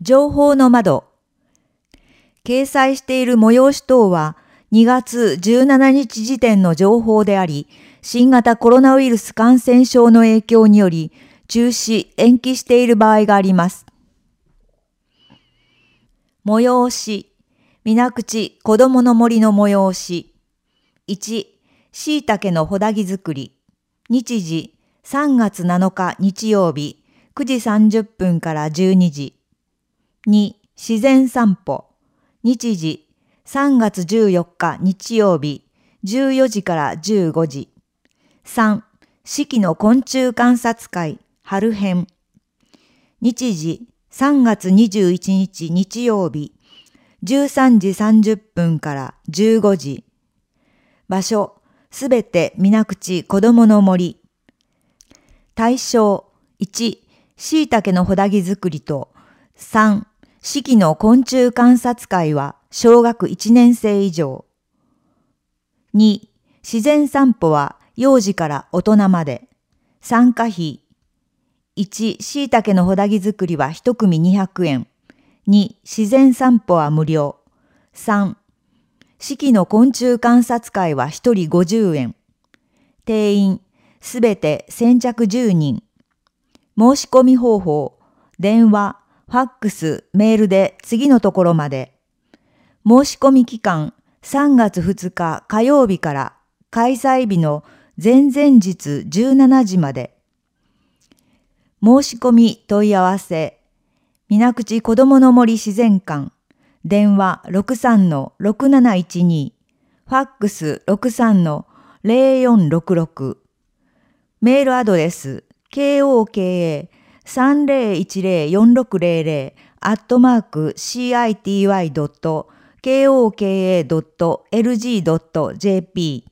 情報の窓。掲載している催し等は2月17日時点の情報であり、新型コロナウイルス感染症の影響により中止・延期している場合があります。催し、水口こどもの森の催し。1、椎茸のほだぎ作り。日時、3月7日日曜日、9時30分から12時。2、自然散歩。日時、3月14日日曜日、14時から15時。3、四季の昆虫観察会、春編。日時、3月21日日曜日、13時30分から15時。場所、すべて水口こどもの森。対象、1、椎茸のほだぎ作りと、3、四季の昆虫観察会は小学1年生以上。2、自然散歩は幼児から大人まで。参加費。1、椎茸のほだぎ作りは1組200円。2、自然散歩は無料。3、四季の昆虫観察会は1人50円。定員、すべて先着10人。申し込み方法、電話、ファックス、メールで次のところまで。申し込み期間、3月2日火曜日から開催日の前々日17時まで。申し込み問い合わせ、水口こどもの森自然館、電話 63-6712、ファックス 63-0466、メールアドレス、koka30104600@city.koka.lg.jp